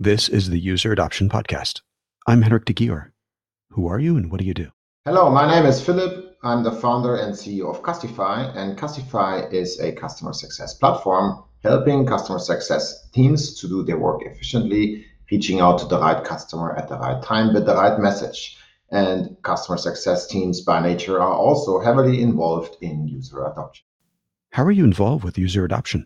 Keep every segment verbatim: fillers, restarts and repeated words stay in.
This is the User Adoption Podcast. I'm Henrik de Gier. Who are you and what do you do? Hello, my name is Philip. I'm the founder and C E O of Castify, and Castify is a customer success platform helping customer success teams to do their work efficiently, reaching out to the right customer at the right time with the right message. And customer success teams by nature are also heavily involved in user adoption. How are you involved with user adoption?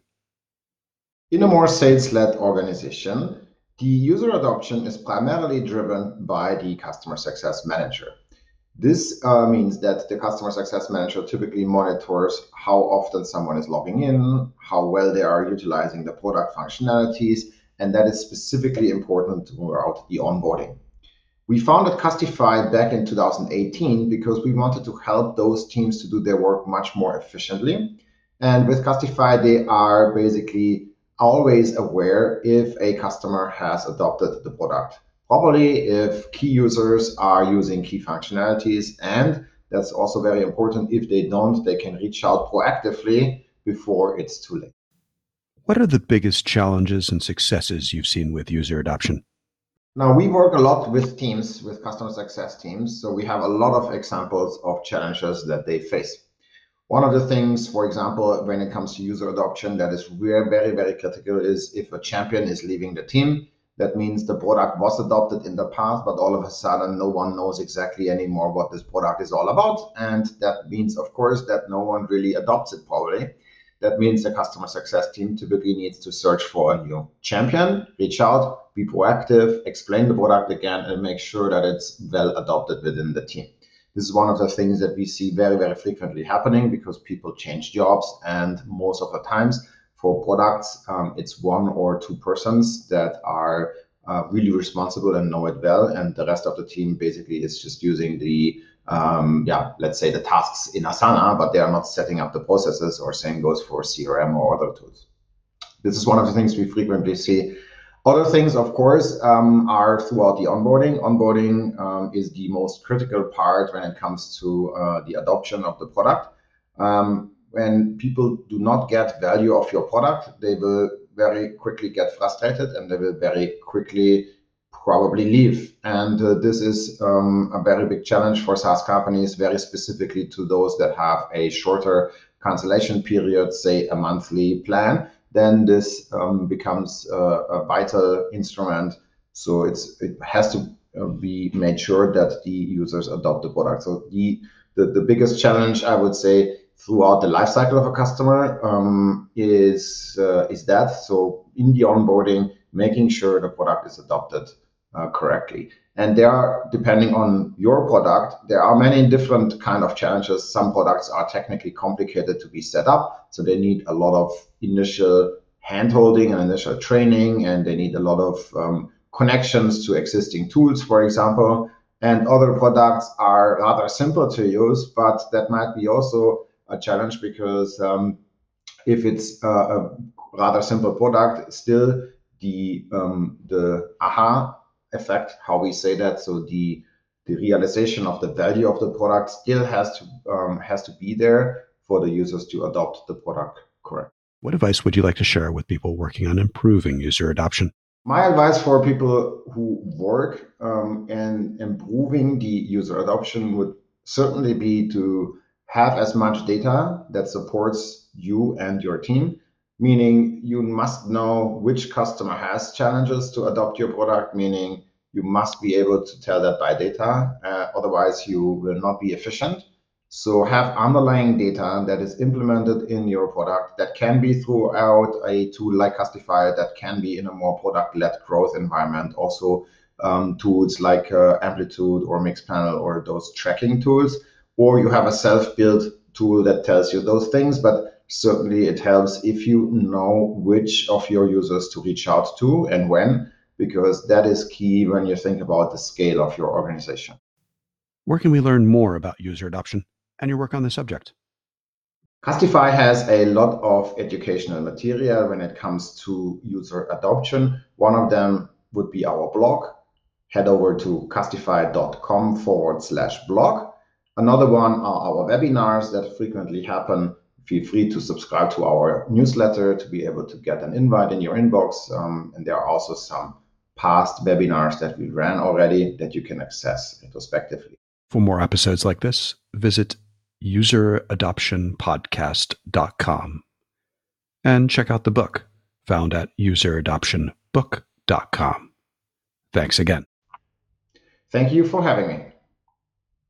In a more sales-led organization, the user adoption is primarily driven by the customer success manager. This uh, means that the customer success manager typically monitors how often someone is logging in, how well they are utilizing the product functionalities, and that is specifically important throughout the onboarding. We founded Castify back in two thousand eighteen because we wanted to help those teams to do their work much more efficiently. And with Castify, they are basically always aware if a customer has adopted the product properly, if key users are using key functionalities, and that's also very important, if they don't, they can reach out proactively before it's too late. What are the biggest challenges and successes you've seen with user adoption? Now, we work a lot with teams, with customer success teams, so we have a lot of examples of challenges that they face. One of the things, for example, when it comes to user adoption that is very, very, very critical is if a champion is leaving the team. That means the product was adopted in the past, but all of a sudden no one knows exactly anymore what this product is all about. And that means, of course, that no one really adopts it properly. That means the customer success team typically needs to search for a new champion, reach out, be proactive, explain the product again, and make sure that it's well adopted within the team. This is one of the things that we see very, very frequently happening because people change jobs, and most of the times for products, um, it's one or two persons that are uh, really responsible and know it well, and the rest of the team basically is just using the, um, yeah, let's say the tasks in Asana, but they are not setting up the processes, or same goes for C R M or other tools. This is one of the things we frequently see. Other things, of course, um, are throughout the onboarding. Onboarding um, is the most critical part when it comes to uh, the adoption of the product. Um, when people do not get value of your product, they will very quickly get frustrated and they will very quickly probably leave. And uh, this is um, a very big challenge for SaaS companies, very specifically to those that have a shorter cancellation period, say a monthly plan. Then this um, becomes a, a vital instrument. So it's it has to uh, be made sure that the users adopt the product. So the, the, the biggest challenge, I would say, throughout the life cycle of a customer um, is uh, is that. So in the onboarding, making sure the product is adopted uh, correctly. And there are, depending on your product, there are many different kind of challenges. Some products are technically complicated to be set up, so they need a lot of initial handholding and initial training, and they need a lot of um, connections to existing tools, for example. And other products are rather simple to use, but that might be also a challenge because um, if it's a, a rather simple product, still the um, the aha effect, how we say that, so the the realization of the value of the product still has to um, has to be there for the users to adopt the product correctly. What advice would you like to share with people working on improving user adoption? My advice for people who work um, in improving the user adoption would certainly be to have as much data that supports you and your team, meaning you must know which customer has challenges to adopt your product, meaning you must be able to tell that by data, uh, otherwise you will not be efficient. So have underlying data that is implemented in your product that can be throughout a tool like Castify, that can be in a more product-led growth environment. Also um, tools like uh, Amplitude or Mixpanel or those tracking tools, or you have a self-built tool that tells you those things, but certainly it helps if you know which of your users to reach out to and when, because that is key when you think about the scale of your organization. Where can we learn more about user adoption and your work on the subject? Castify has a lot of educational material when it comes to user adoption. One of them would be our blog. Head over to castify.com forward slash blog. Another one are our webinars that frequently happen. Feel free to subscribe to our newsletter to be able to get an invite in your inbox. Um, and there are also some past webinars that we ran already that you can access retrospectively. For more episodes like this, visit user adoption podcast dot com and check out the book found at user adoption book dot com. Thanks again. Thank you for having me.